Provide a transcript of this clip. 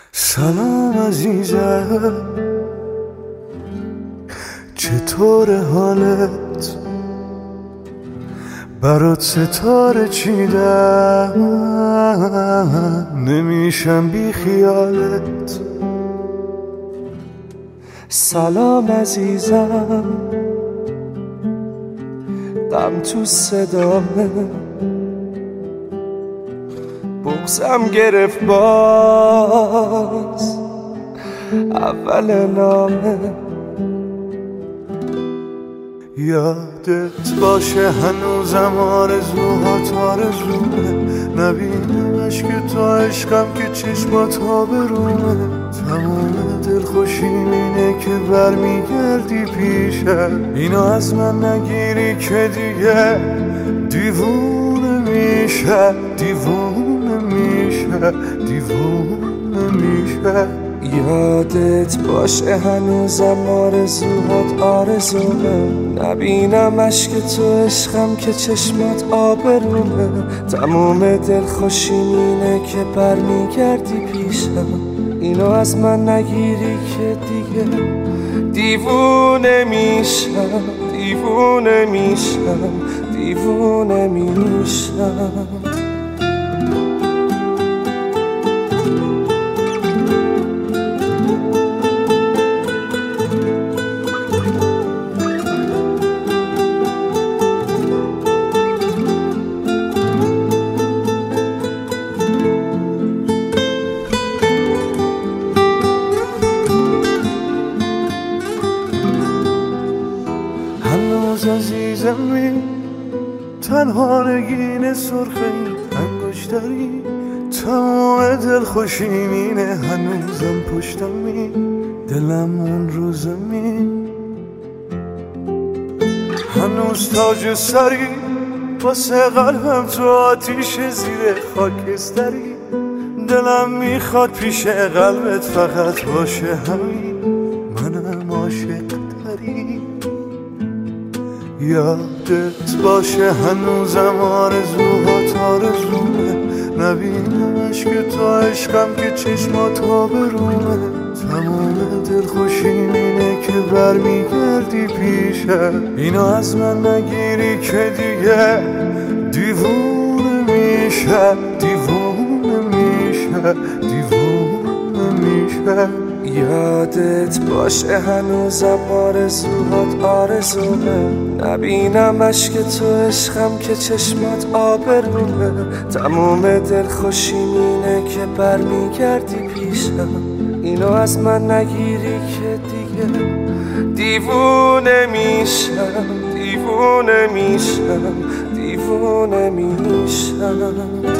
سلام عزیزم، چطور حالت؟ برات ستاره چیدم، نمیشم بی خیالت. سلام عزیزم، غم تو صدامه، بغضم گرفت باز اول نامه. یادت باشه هنوزم آرزوهات آرزومه، نبینمش که تو عشقم که چشمات آبرومه. تمام دلخوشیم اینه که برمیگردی پیشم، اینو از من نگیری که دیگه دیوونه میشه، دیوونه میشه، دیوونه میشه. یادت باشه هنوزم آرزوهات آرزومه، نبینمش که تو عشقم که چشمات آبرومه. تموم دلخوشیم اینه که برمیگردی پیشم، اینو از من نگیری که دیگه دیوونه میشم، دیوونه میشم، دیوونه میشم. هنوز عزیزمی، تنها نگین سرخه انگشتری، تمام دلخوشیم اینه هنوزم پشتمی، دلم اون رو زمین. هنوز تاج سری واسه قلبم تو آتیش زیر خاکستری، دلم میخواد پیش قلبت فقط باشه همین، منم عاشق داری. یادت باشه هنوزم آرزوهات آرزومه، نبینمش که تو عشقم که چشمات آبرومه. تمام دلخوشیم اینه که برمیگردی پیشم، اینو از من نگیری که دیگه دیوونه میشه، دیوونه میشه، دیوونه میشه. یادت باشه هنوزم آرزوهات آرزومه، نبینمش که تو عشقم که چشمات آبرومه. تموم دلخوشیم اینه که برمیگردی پیشم، اینو از من نگیری که دیگه دیوونه میشم، دیوونه میشم، دیوونه میشم.